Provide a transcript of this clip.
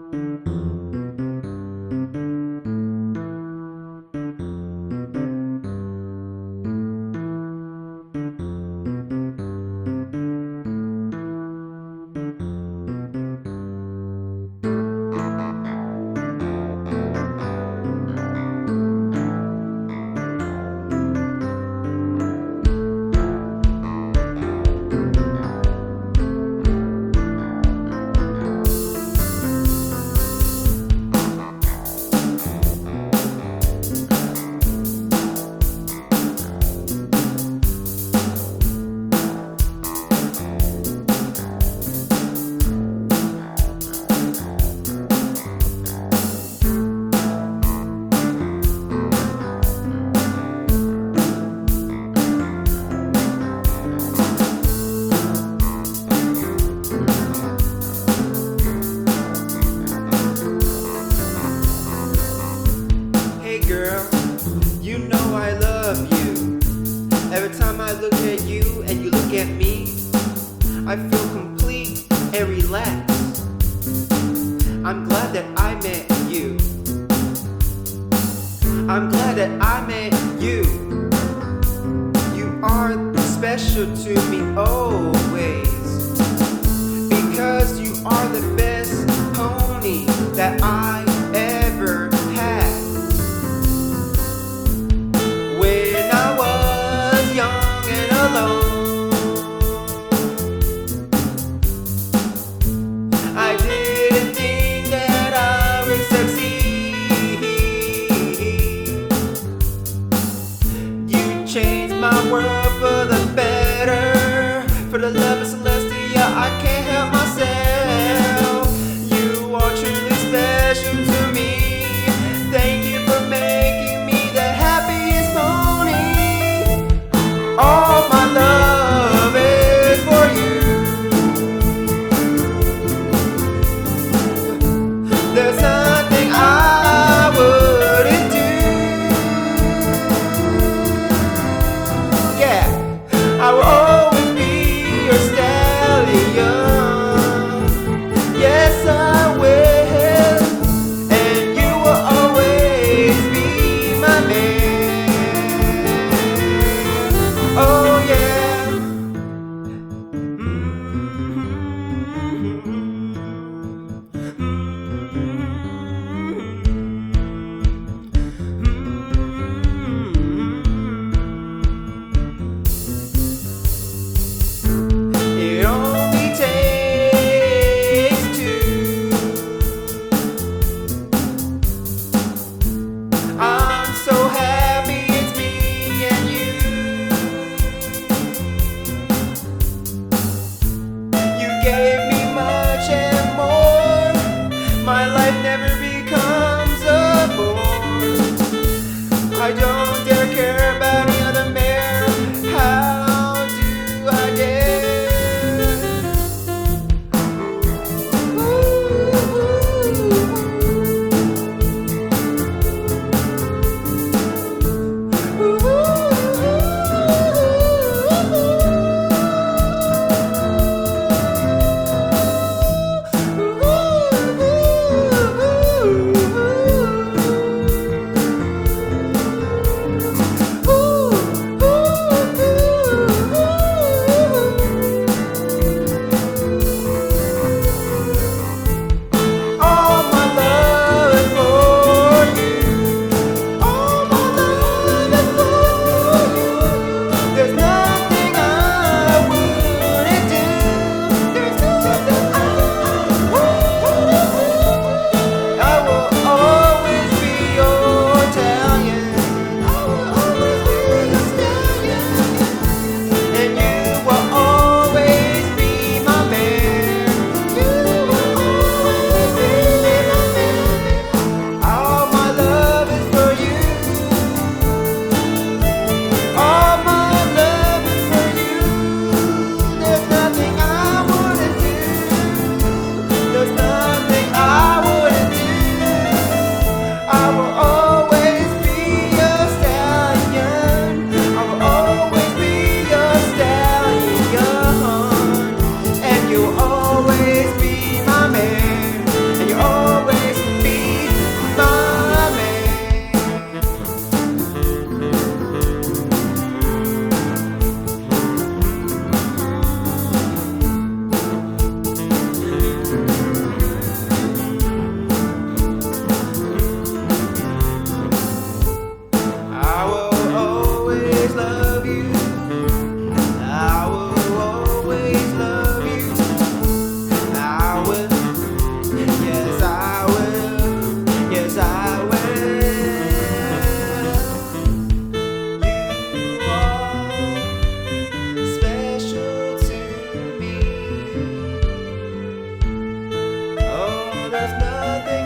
Girl, you know I love you. Every time I look at you and you look at me, I feel complete and relaxed. I'm glad that I met you. I'm glad that I met you. You are special to me always, because you are the best pony that I ever had. When I was young and alone, I didn't think that I would succeed. You changed my world for the better, for the there's nothing